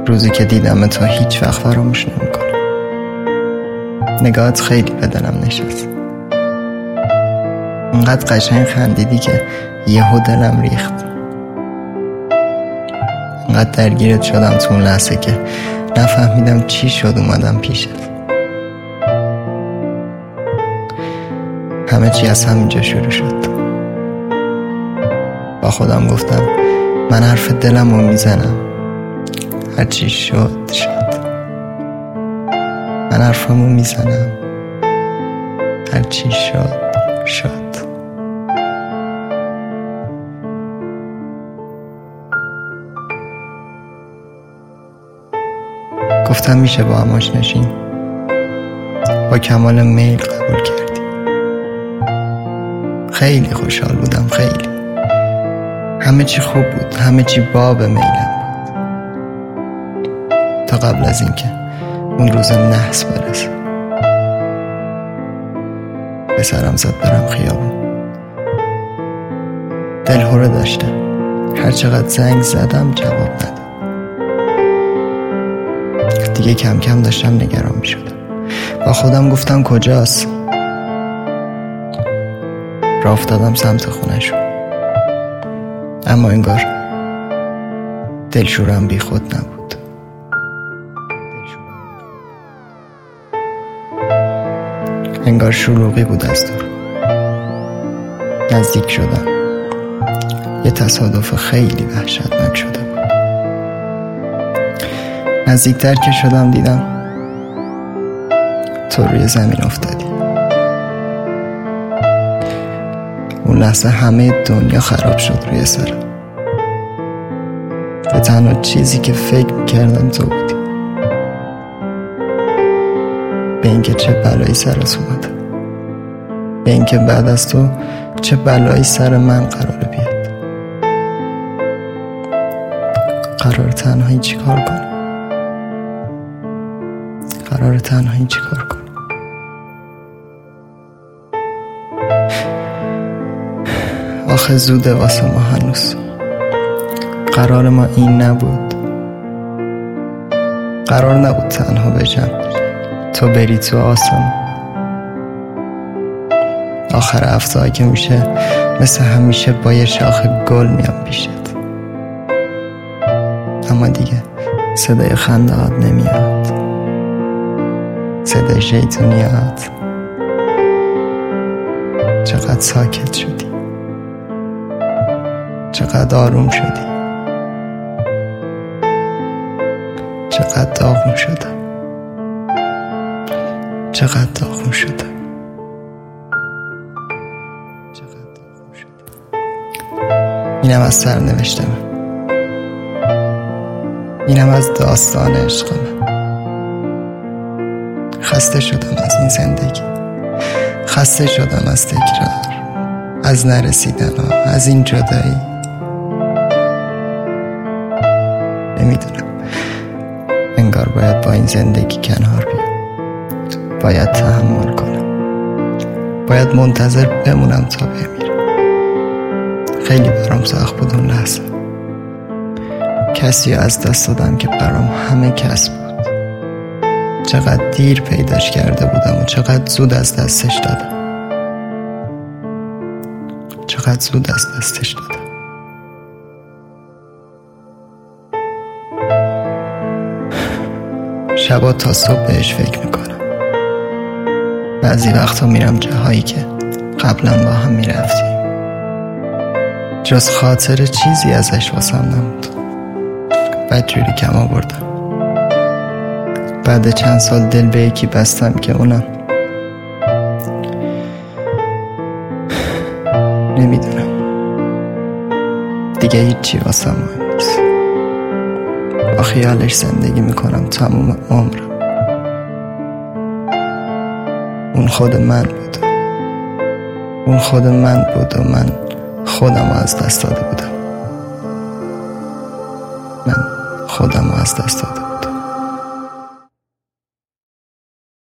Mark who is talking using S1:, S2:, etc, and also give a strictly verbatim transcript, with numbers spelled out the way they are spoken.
S1: روزی که دیدم تو هیچ وقت فراموش نمی‌کنم. نگاهت خیلی به دلم نشست. انقدر قشنگ خندیدی که یهو دلم ریخت. انقدر درگیرت شدم تو اون لحظه که نفهمیدم چی شد اومدم پیشت. همه چی از همینجا شروع شد. با خودم گفتم من حرف دلم رو میزنم، هرچی شد شد. من حرفمو میزنم، هرچی شد شد. گفتم میشه با هم آشناشیم. با کمال میل قبول کردی. خیلی خوشحال بودم، خیلی. همه چی خوب بود، همه چی باب میلم بود، تا قبل از اینکه اون روز نحس برسه. به سرم زد برم خیابون. دلهوره داشتم. هر چقدر زنگ زدم جواب نداد. دیگه کم کم داشتم نگران می شدم. با خودم گفتم کجاست. راه افتادم سمت خونه‌شون. اما انگار دلشورم بی خود نبود. انگار شلوغی بود از دور. نزدیک شدم. یه تصادف خیلی وحشتناک شده بود. نزدیکتر که شدم دیدم تو روی زمین افتادی. اون لحظه همه دنیا خراب شد روی سرم. و تنها چیزی که فکر می‌کردم تو بودی. به اینکه چه بلایی سرت اومده، به اینکه بعد از تو چه بلایی سر من قراره بیاد. قرار تنهایی چی کار کنم؟ قرار تنهایی چی کار کنم؟ آخه زوده واسه ما هنوز. قرار ما این نبود. قرار نبود تنها بشم، تو بری تو آسمان. آخر هفته که میشه مثل همیشه با یه شاخ گل میام پیشت. اما دیگه صدای خنده‌هات نمیاد، صدای شیطونیات. چقدر ساکت شدی، چقدر آروم شدی، چقدر داغون شدم، چقدر داغون شدم، چقدر داغون شدم. اینم از سرنوشت من، اینم از داستان عشق من. خسته شدم از این زندگی، خسته شدم از تکرار، از نرسیدن ها، از این جدایی. نمیدونم، انگار باید با این زندگی کنار بیام، باید تحمل کنم، باید منتظر بمونم تا بمیرم. خیلی برام سخت بود اون لحظه. کسی از دست دادم که برام همه کس بود. چقدر دیر پیداش کرده بودم و چقدر زود از دستش دادم. چقدر زود از دستش دادم. شبا تا صبح بهش فکر میکنم. بعضی وقتا میرم جاهایی که قبلا با هم میرفتیم. جز خاطر چیزی ازش واسم نمود. بدجوری کم آوردم. بعد چند سال دل به یکی بستم که اونم نمیدونم دیگه هیچی واسم مهم نیست. با خیالش زندگی میکنم تموم عمرم. اون خود من بود، اون خود من بود و من خودم رو از دست داده بودم. من خودم رو از دست داده